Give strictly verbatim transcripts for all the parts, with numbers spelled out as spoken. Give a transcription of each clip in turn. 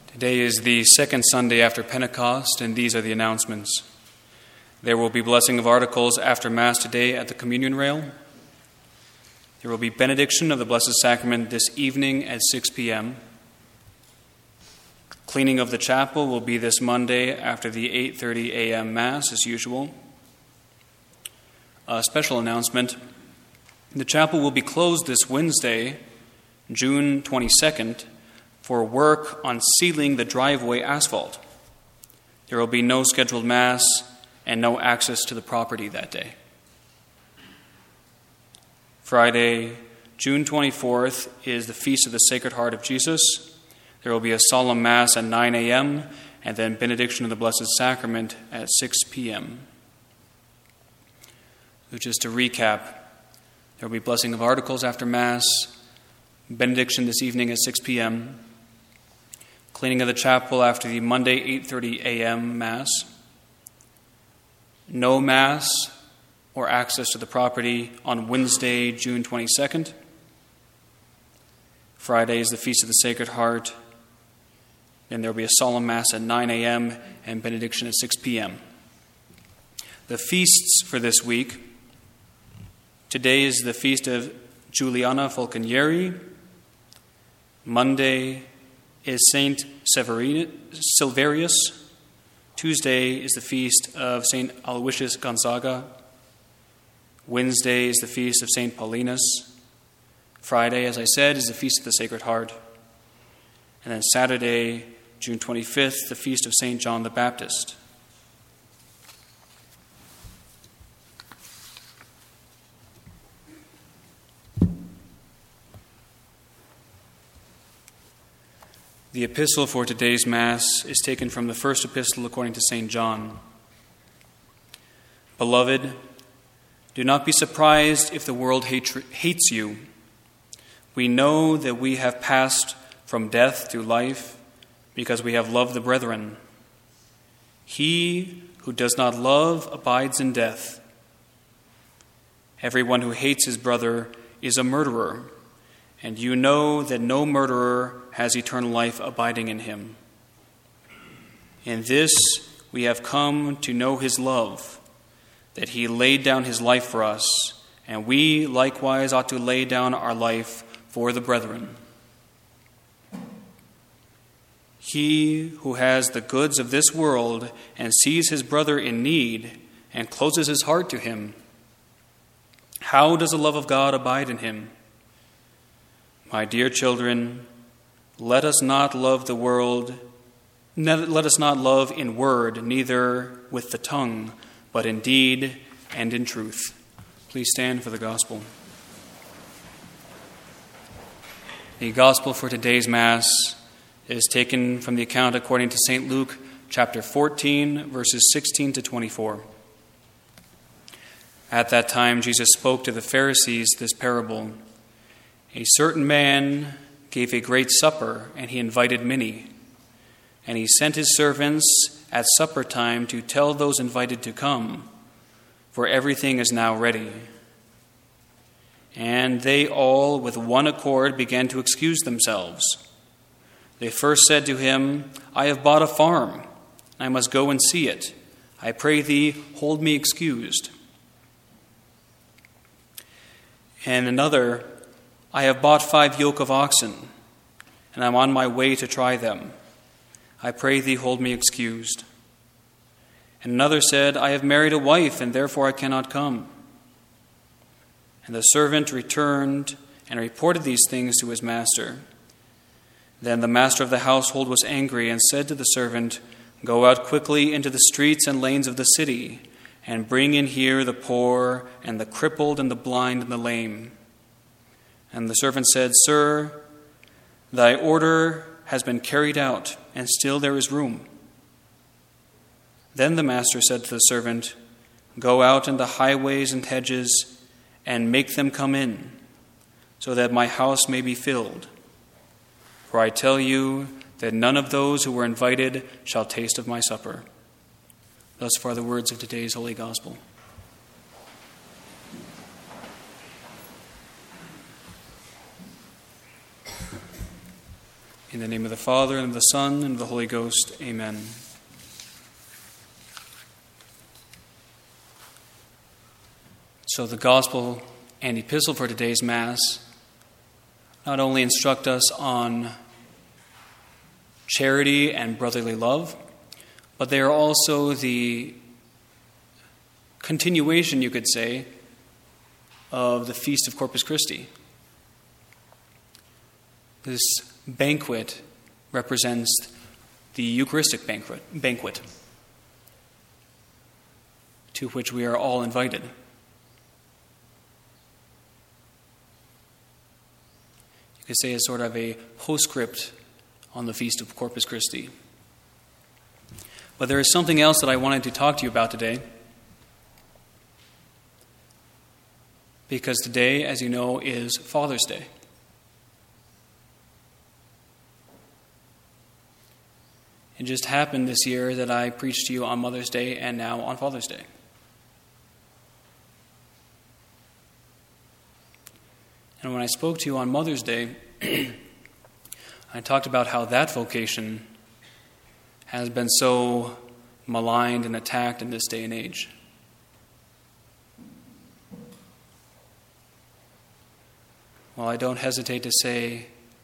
Today is the second Sunday after Pentecost, and these are the announcements. There will be blessing of articles after Mass today at the communion rail. There will be benediction of the Blessed Sacrament this evening at six p.m. Cleaning of the chapel will be this Monday after the eight thirty a.m. Mass as usual. A special announcement. The chapel will be closed this Wednesday, June twenty-second, for work on sealing the driveway asphalt. There will be no scheduled Mass and no access to the property that day. Friday, June twenty-fourth, is the Feast of the Sacred Heart of Jesus. There will be a solemn Mass at nine a.m. and then benediction of the Blessed Sacrament at six p.m. So just to recap, there will be blessing of articles after Mass, benediction this evening at six p.m., cleaning of the chapel after the Monday eight thirty a.m. Mass, no Mass or access to the property on Wednesday, June twenty-second. Friday is the Feast of the Sacred Heart. Then there will be a solemn Mass at nine a.m. and benediction at six p.m. The feasts for this week. Today is the feast of Juliana Falconieri. Monday is Saint Silverius. Tuesday is the feast of Saint Aloysius Gonzaga. Wednesday is the feast of Saint Paulinus. Friday, as I said, is the Feast of the Sacred Heart. And then Saturday, June twenty-fifth, the feast of Saint John the Baptist. The epistle for today's Mass is taken from the first epistle according to Saint John. Beloved, do not be surprised if the world hate, hates you. We know that we have passed from death to life because we have loved the brethren. He who does not love abides in death. Everyone who hates his brother is a murderer, and you know that no murderer has eternal life abiding in him. In this we have come to know his love, that he laid down his life for us, and we likewise ought to lay down our life for the brethren. He who has the goods of this world and sees his brother in need and closes his heart to him, how does the love of God abide in him? My dear children, let us not love the world, let us not love in word, neither with the tongue, but in deed and in truth. Please stand for the gospel. The gospel for today's Mass is taken from the account according to Saint Luke, chapter fourteen, verses sixteen to twenty-four. At that time, Jesus spoke to the Pharisees this parable. A certain man gave a great supper, and he invited many. And he sent his servants at supper time to tell those invited to come, for everything is now ready. And they all, with one accord, began to excuse themselves. They first said to him, I have bought a farm. I must go and see it. I pray thee, hold me excused. And another, I have bought five yoke of oxen, and I am on my way to try them. I pray thee, hold me excused. And another said, I have married a wife, and therefore I cannot come. And the servant returned and reported these things to his master. Then the master of the household was angry and said to the servant, Go out quickly into the streets and lanes of the city, and bring in here the poor, and the crippled, and the blind, and the lame. And the servant said, Sir, thy order has been carried out, and still there is room. Then the master said to the servant, Go out in the highways and hedges, and make them come in, so that my house may be filled. For I tell you that none of those who were invited shall taste of my supper. Thus far the words of today's Holy Gospel. In the name of the Father, and of the Son, and of the Holy Ghost. Amen. So the Gospel and Epistle for today's Mass not only instruct us on charity and brotherly love, but they are also the continuation, you could say, of the Feast of Corpus Christi. This banquet represents the Eucharistic banquet, banquet to which we are all invited. You could say it's sort of a postscript on the Feast of Corpus Christi. But there is something else that I wanted to talk to you about today, because today, as you know, is Father's Day. It just happened this year that I preached to you on Mother's Day and now on Father's Day. And when I spoke to you on Mother's Day, I talked about how that vocation has been so maligned and attacked in this day and age. Well, I don't hesitate to say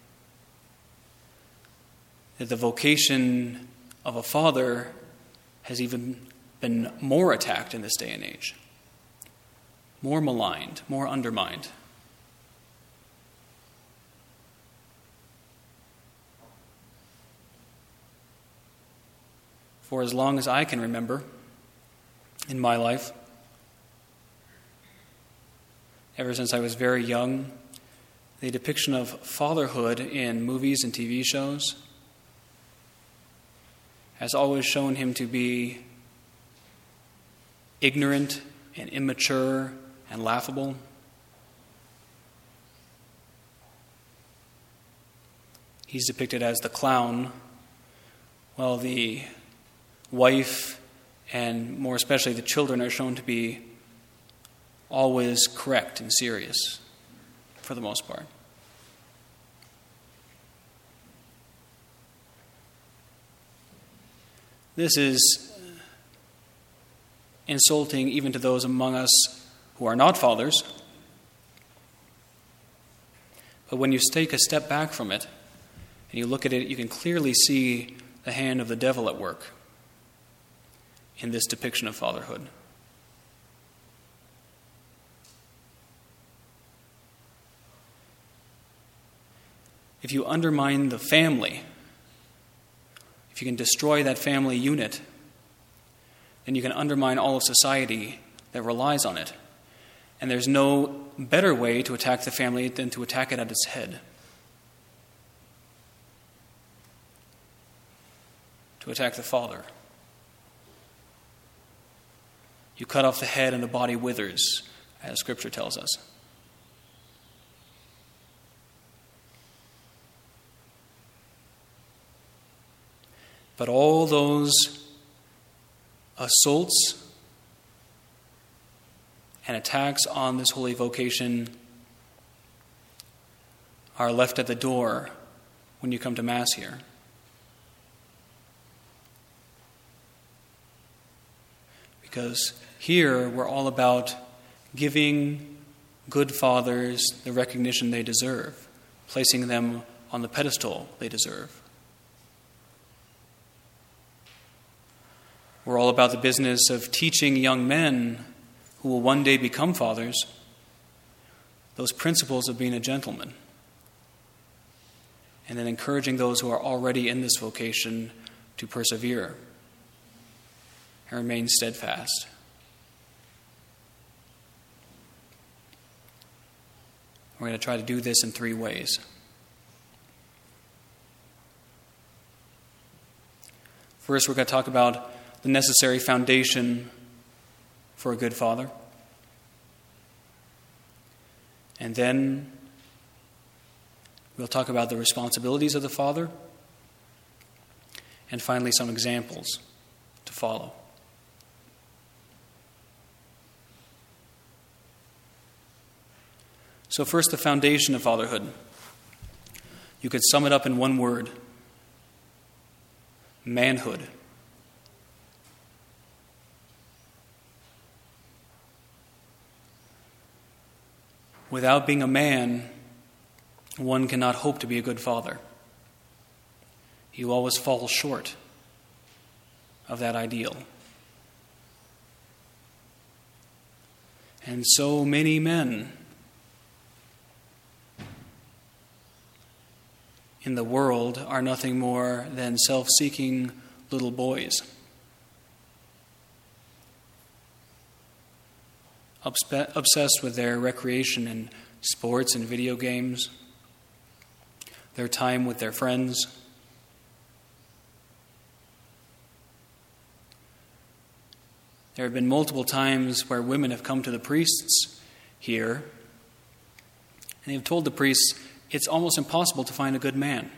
that the vocation of a father has even been more attacked in this day and age, more maligned, more undermined. For as long as I can remember in my life, ever since I was very young, the depiction of fatherhood in movies and T V shows has always shown him to be ignorant and immature and laughable. He's depicted as the clown, while the wife and more especially the children are shown to be always correct and serious for the most part. This is insulting even to those among us who are not fathers. But when you take a step back from it and you look at it, you can clearly see the hand of the devil at work in this depiction of fatherhood. If you undermine the family, if you can destroy that family unit, then you can undermine all of society that relies on it. And there's no better way to attack the family than to attack it at its head. To attack the father. You cut off the head and the body withers, as Scripture tells us. But all those assaults and attacks on this holy vocation are left at the door when you come to Mass here. Because here we're all about giving good fathers the recognition they deserve, placing them on the pedestal they deserve. We're all about the business of teaching young men who will one day become fathers those principles of being a gentleman, and then encouraging those who are already in this vocation to persevere and remain steadfast. We're going to try to do this in three ways. First, we're going to talk about the necessary foundation for a good father. And then we'll talk about the responsibilities of the father. And finally, some examples to follow. So first, the foundation of fatherhood. You could sum it up in one word: manhood. Without being a man, one cannot hope to be a good father. You always fall short of that ideal. And so many men in the world are nothing more than self-seeking little boys, obsessed with their recreation in sports and video games, their time with their friends. There have been multiple times where women have come to the priests here, and they've told the priests it's almost impossible to find a good man.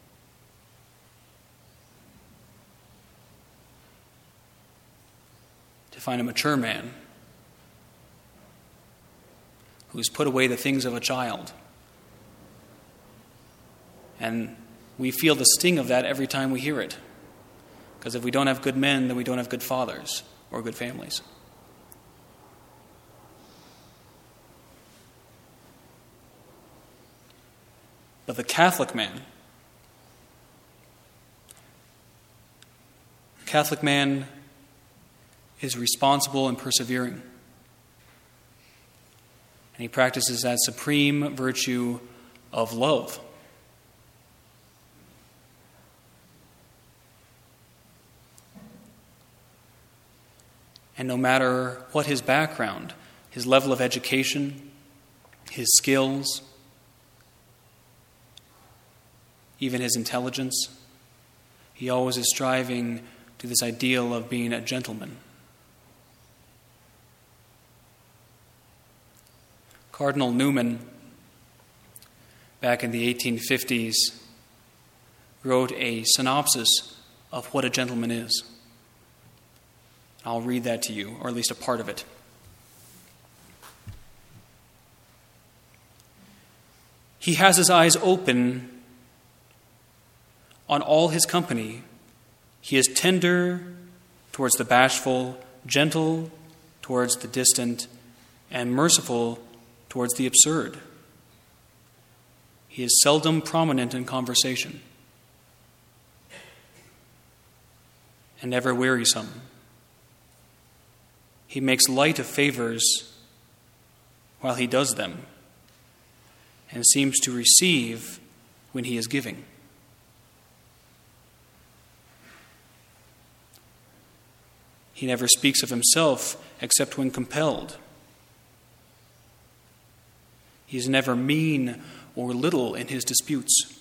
To find a mature man who's put away the things of a child. And we feel the sting of that every time we hear it. Because if we don't have good men, then we don't have good fathers or good families. But the Catholic man, the Catholic man is responsible and persevering. And he practices that supreme virtue of love. And no matter what his background, his level of education, his skills, even his intelligence, he always is striving to this ideal of being a gentleman. Cardinal Newman, back in the eighteen fifties, wrote a synopsis of what a gentleman is. I'll read that to you, or at least a part of it. He has his eyes open on all his company. He is tender towards the bashful, gentle towards the distant, and merciful towards the absurd. He is seldom prominent in conversation, and never wearisome. He makes light of favors while he does them, and seems to receive when he is giving. He never speaks of himself except when compelled. He is never mean or little in his disputes,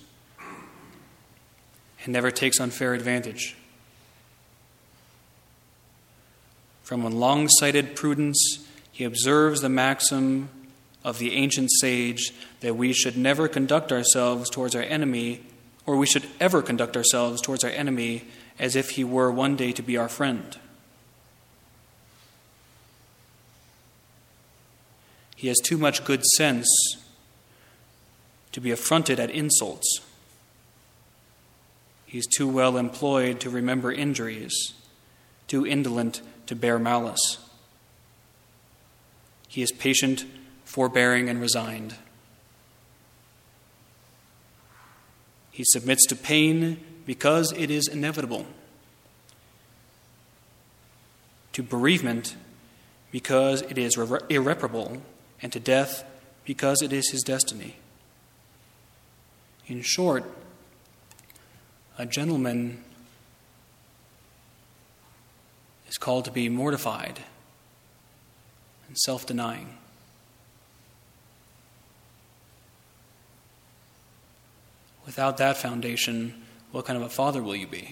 and never takes unfair advantage. From a long-sighted prudence, he observes the maxim of the ancient sage that we should never conduct ourselves towards our enemy, or we should ever conduct ourselves towards our enemy as if he were one day to be our friend. He has too much good sense to be affronted at insults. He is too well employed to remember injuries, too indolent to bear malice. He is patient, forbearing, and resigned. He submits to pain because it is inevitable, to bereavement because it is irre- irreparable, and to death because it is his destiny. In short, a gentleman is called to be mortified and self-denying. Without that foundation, what kind of a father will you be?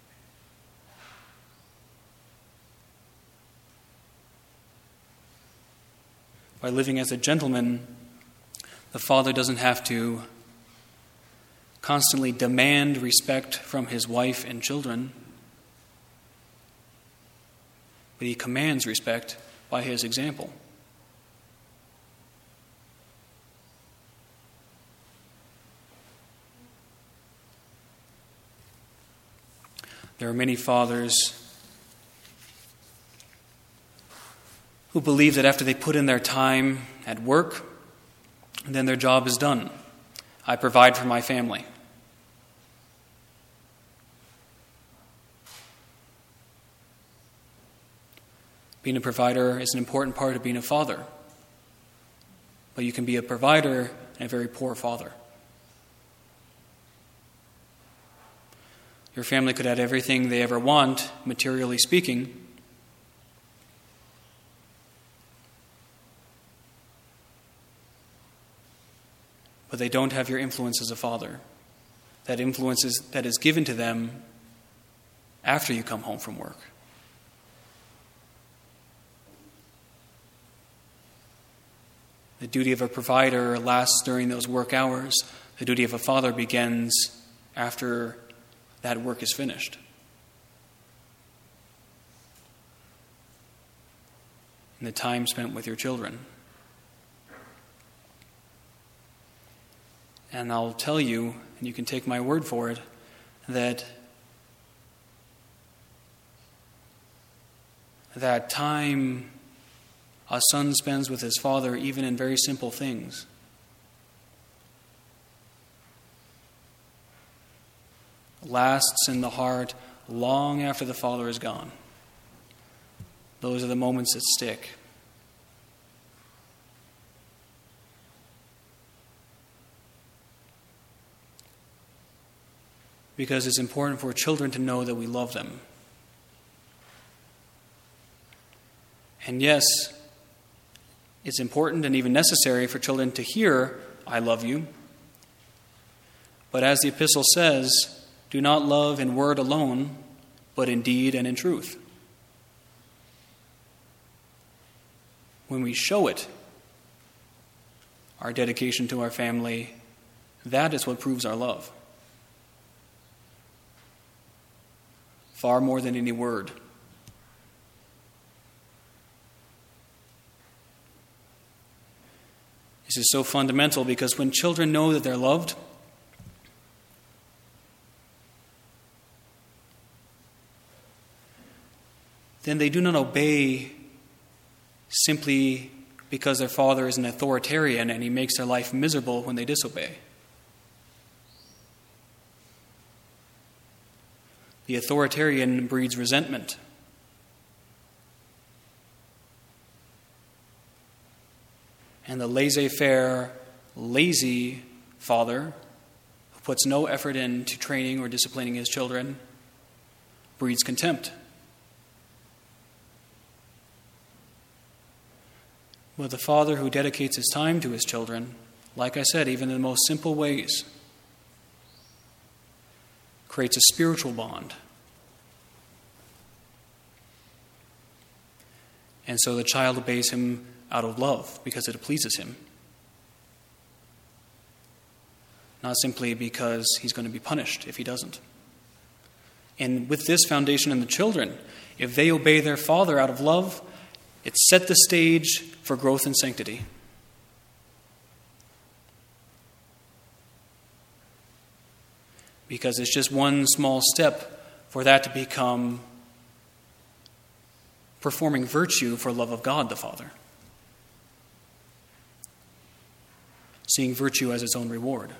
By living as a gentleman, the father doesn't have to constantly demand respect from his wife and children, but he commands respect by his example. There are many fathers who believe that after they put in their time at work, then their job is done. I provide for my family. Being a provider is an important part of being a father. But you can be a provider and a very poor father. Your family could have everything they ever want, materially speaking, but they don't have your influence as a father. That influence is, that is given to them after you come home from work. The duty of a provider lasts during those work hours. The duty of a father begins after that work is finished. And the time spent with your children. And I'll tell you, and you can take my word for it, that that time a son spends with his father, even in very simple things, lasts in the heart long after the father is gone. Those are the moments that stick. Because it's important for children to know that we love them. And yes, it's important and even necessary for children to hear, "I love you." But as the epistle says, do not love in word alone, but in deed and in truth. When we show it, our dedication to our family, that is what proves our love. Far more than any word. This is so fundamental because when children know that they're loved, then they do not obey simply because their father is an authoritarian and he makes their life miserable when they disobey. The authoritarian breeds resentment. And the laissez-faire, lazy father who puts no effort into training or disciplining his children breeds contempt. But the father who dedicates his time to his children, like I said, even in the most simple ways, creates a spiritual bond. And so the child obeys him out of love because it pleases him. Not simply because he's going to be punished if he doesn't. And with this foundation in the children, if they obey their father out of love, it set the stage for growth and sanctity. Because it's just one small step for that to become performing virtue for love of God the Father. Seeing virtue as its own reward.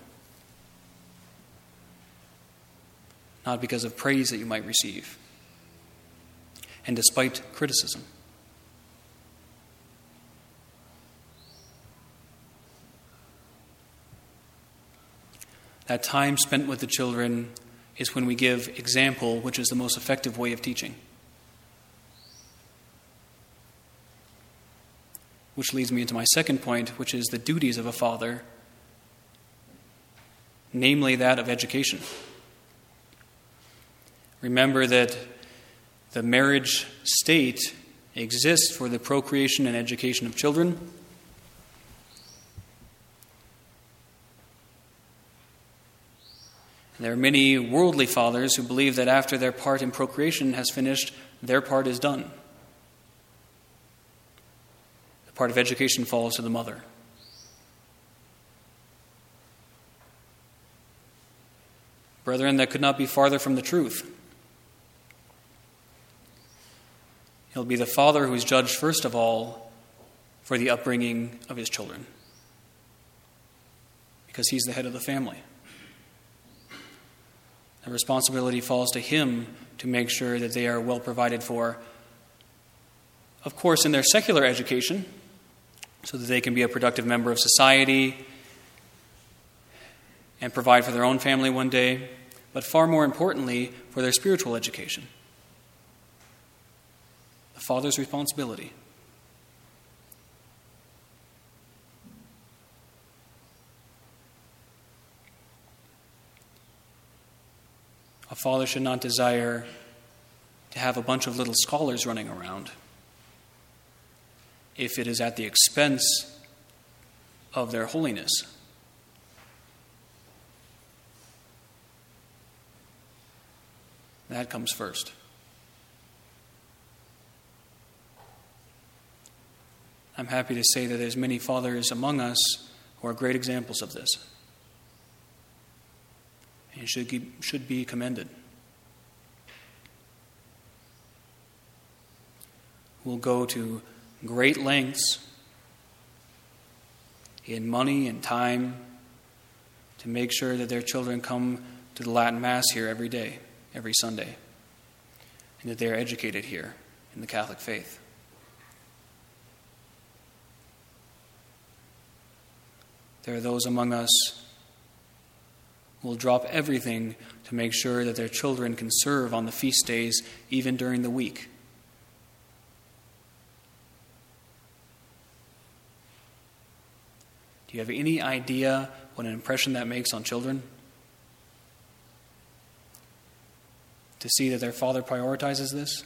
Not because of praise that you might receive. And despite criticism. That time spent with the children is when we give example, which is the most effective way of teaching. Which leads me into my second point, which is the duties of a father, namely that of education. Remember that the marriage state exists for the procreation and education of children. There are many worldly fathers who believe that after their part in procreation has finished, their part is done. The part of education falls to the mother. Brethren, that could not be farther from the truth. He'll be the father who is judged first of all for the upbringing of his children, because he's the head of the family. The responsibility falls to him to make sure that they are well provided for, of course, in their secular education, so that they can be a productive member of society and provide for their own family one day, but far more importantly, for their spiritual education. The father's responsibility. A father should not desire to have a bunch of little scholars running around if it is at the expense of their holiness. That comes first. I'm happy to say that there's many fathers among us who are great examples of this, and should be, should be commended. Will go to great lengths in money and time to make sure that their children come to the Latin Mass here every day, every Sunday, and that they are educated here in the Catholic faith. There are those among us who will drop everything to make sure that their children can serve on the feast days, even during the week. Do you have any idea what an impression that makes on children? To see that their father prioritizes this?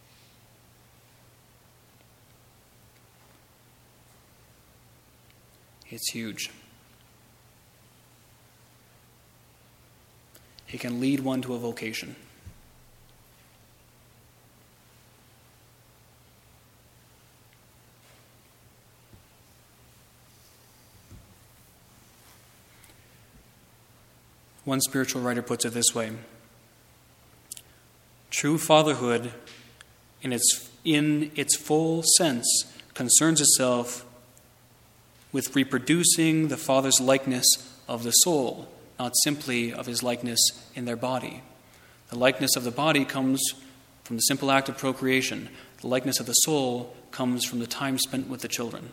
It's huge. It can lead one to a vocation. One spiritual writer puts it this way: true fatherhood, in its, in its full sense, concerns itself with reproducing the Father's likeness of the soul, not simply of his likeness in their body. The likeness of the body comes from the simple act of procreation. The likeness of the soul comes from the time spent with the children.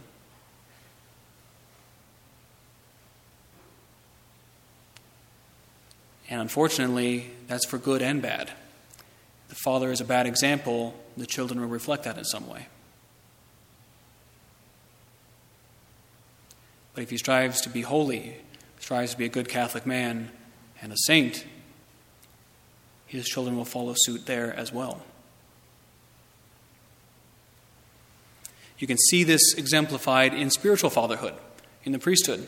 And unfortunately, that's for good and bad. If the father is a bad example, the children will reflect that in some way. But if he strives to be holy, strives to be a good Catholic man and a saint, his children will follow suit there as well. You can see this exemplified in spiritual fatherhood, in the priesthood.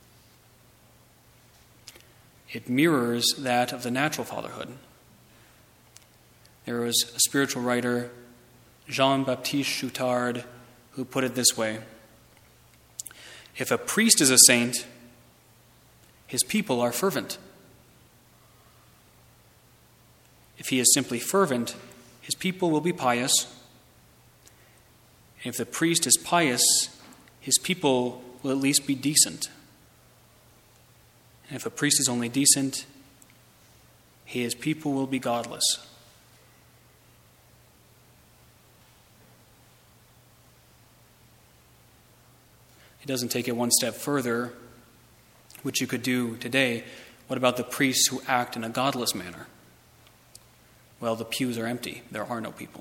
It mirrors that of the natural fatherhood. There was a spiritual writer, Jean-Baptiste Choutard, who put it this way: if a priest is a saint, his people are fervent. If he is simply fervent, his people will be pious. And if the priest is pious, his people will at least be decent. And if a priest is only decent, his people will be godless. It doesn't take it one step further, which you could do today. What about the priests who act in a godless manner? Well, the pews are empty. There are no people.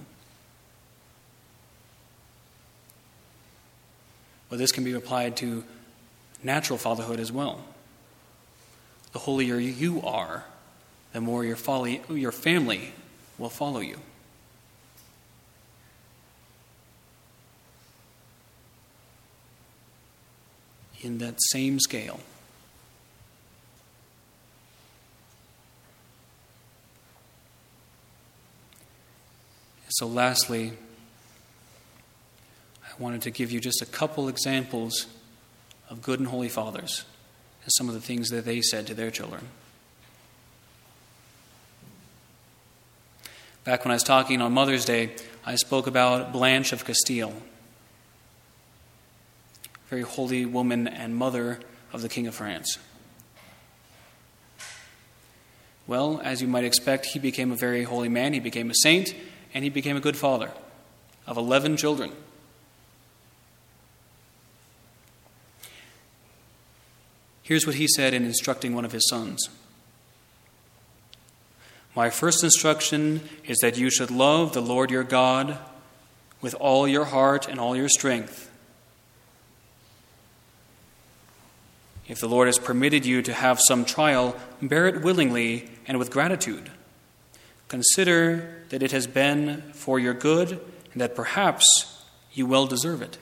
But this can be applied to natural fatherhood as well. The holier you are, the more your, folly, your family will follow you. In that same scale. So lastly, I wanted to give you just a couple examples of good and holy fathers and some of the things that they said to their children. Back when I was talking on Mother's Day, I spoke about Blanche of Castile, a very holy woman and mother of the King of France. Well, as you might expect, he became a very holy man, he became a saint, and he became a good father of eleven children. Here's what he said in instructing one of his sons. My first instruction is that you should love the Lord your God with all your heart and all your strength. If the Lord has permitted you to have some trial, bear it willingly and with gratitude. Consider that it has been for your good and that perhaps you well deserve it.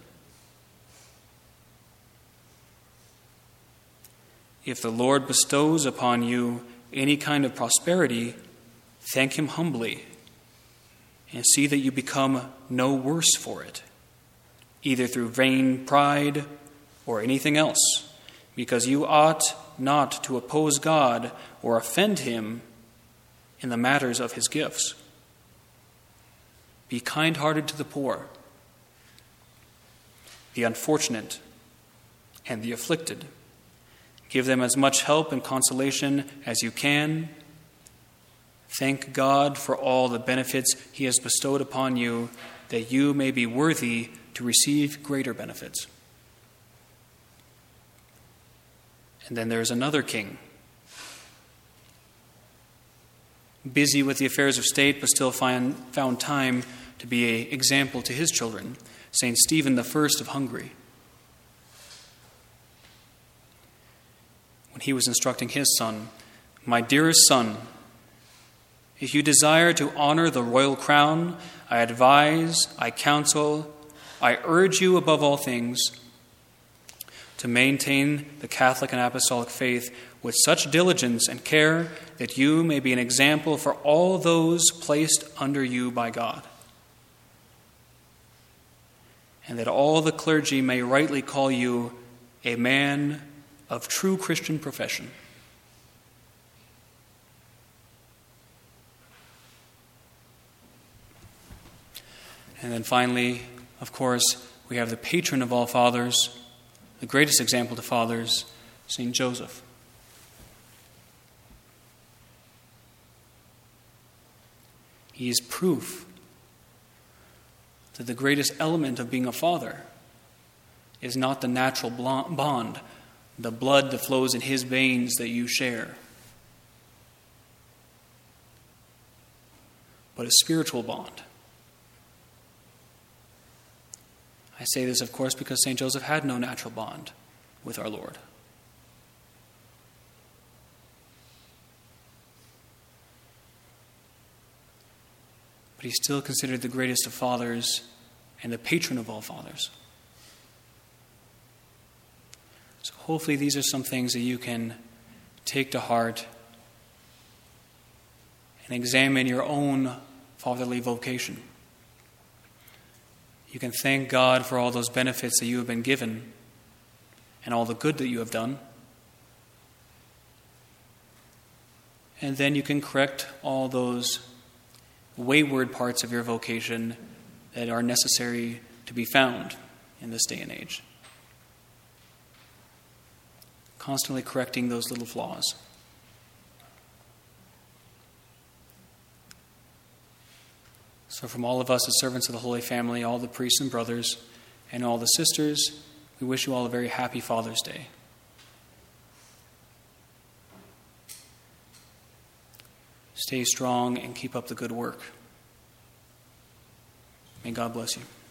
If the Lord bestows upon you any kind of prosperity, thank him humbly and see that you become no worse for it, either through vain pride or anything else, because you ought not to oppose God or offend him in the matters of his gifts. Be kind-hearted to the poor, the unfortunate, and the afflicted. Give them as much help and consolation as you can. Thank God for all the benefits he has bestowed upon you, that you may be worthy to receive greater benefits. And then there is another king, busy with the affairs of state, but still find, found time to be an example to his children, Saint Stephen the First of Hungary. When he was instructing his son, my dearest son, if you desire to honor the royal crown, I advise, I counsel, I urge you above all things to maintain the Catholic and Apostolic faith with such diligence and care that you may be an example for all those placed under you by God, and that all the clergy may rightly call you a man of true Christian profession. And then finally, of course, we have the patron of all fathers, the greatest example to fathers, Saint Joseph. He is proof that the greatest element of being a father is not the natural bond, the blood that flows in his veins that you share, but a spiritual bond. I say this, of course, because Saint Joseph had no natural bond with our Lord. But he's still considered the greatest of fathers and the patron of all fathers. So hopefully these are some things that you can take to heart and examine your own fatherly vocation. You can thank God for all those benefits that you have been given and all the good that you have done. And then you can correct all those wayward parts of your vocation that are necessary to be found in this day and age. Constantly correcting those little flaws. So from all of us as servants of the Holy Family, all the priests and brothers, and all the sisters, we wish you all a very happy Father's Day. Stay strong and keep up the good work. May God bless you.